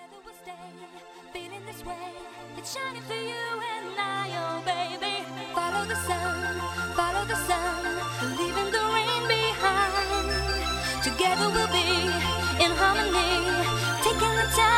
Together we'll stay, feeling this way. It's shining for you and I, oh baby. Follow the sun, leaving the rain behind. Together we'll be in harmony, taking the time.